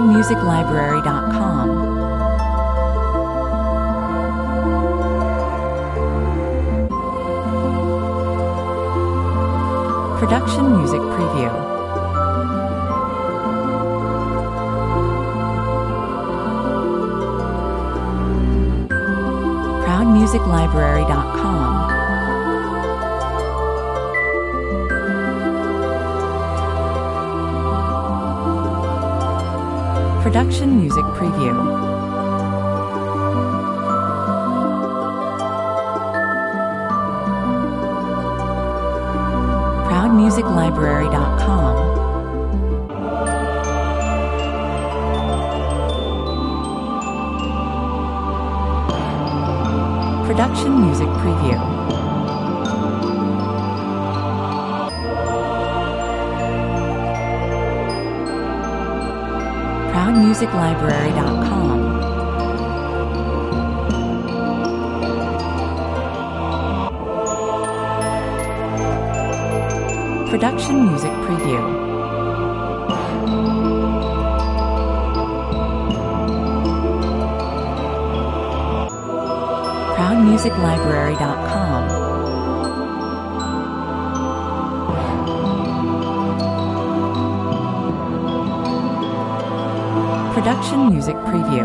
ProudMusicLibrary.com. Production Music Preview. ProudMusicLibrary.com. Production Music Preview. ProudMusicLibrary.com. Production Music Preview. ProudMusicLibrary.com. Production Music Preview. ProudMusicLibrary.com. Production Music Preview.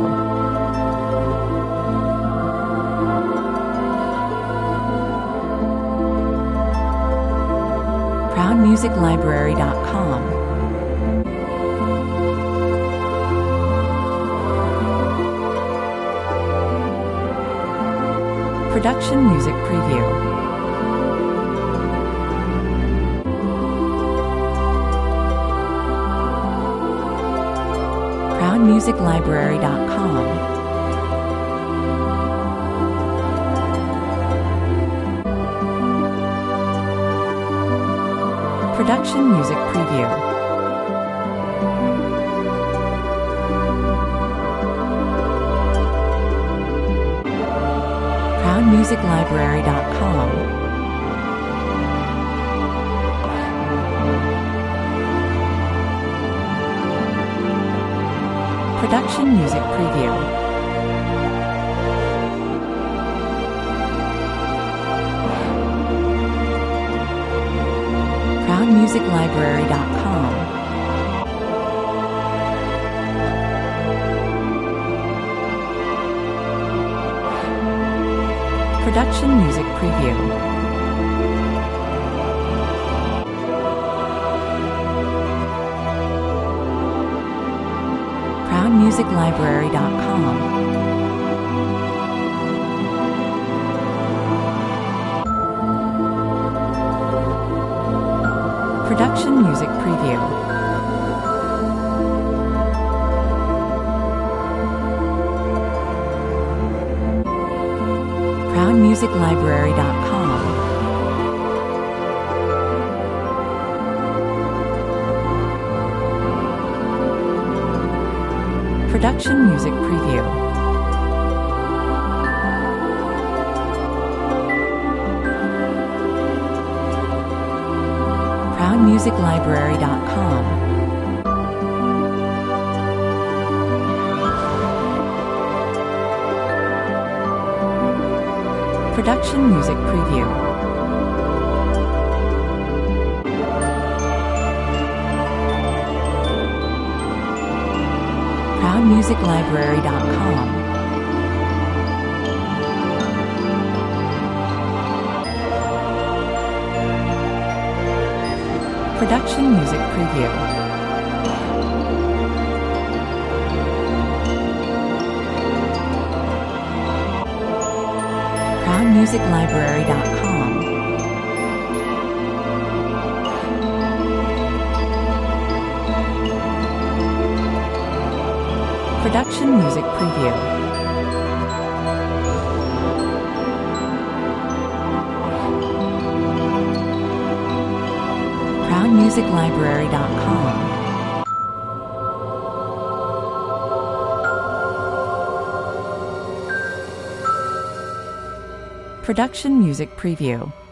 ProudMusicLibrary.com. Production Music Preview. ProudMusicLibrary.com. Production Music Preview. ProudMusicLibrary.com. Production Music Preview. ProudMusicLibrary.com. Production Music Preview. ProudMusicLibrary.com. Production Music Preview. ProudMusicLibrary.com. Production Music Preview. ProudMusicLibrary.com. Production Music Preview. ProudMusicLibrary.com. Production Music Preview. ProudMusicLibrary.com. Production Music Preview. ProudMusicLibrary.com. Production Music Preview.